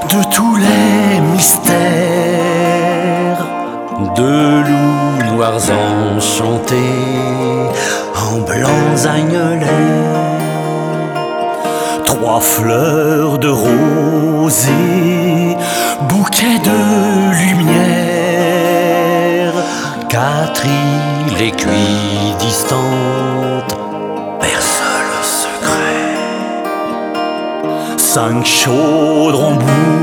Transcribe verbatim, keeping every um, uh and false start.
de tous les mystères, de loups noirs enchantés en blancs agnelets, trois fleurs de rosée, bouquet de lumière, quatre îles aiguilles distantes, perce le secret, cinq chaudrons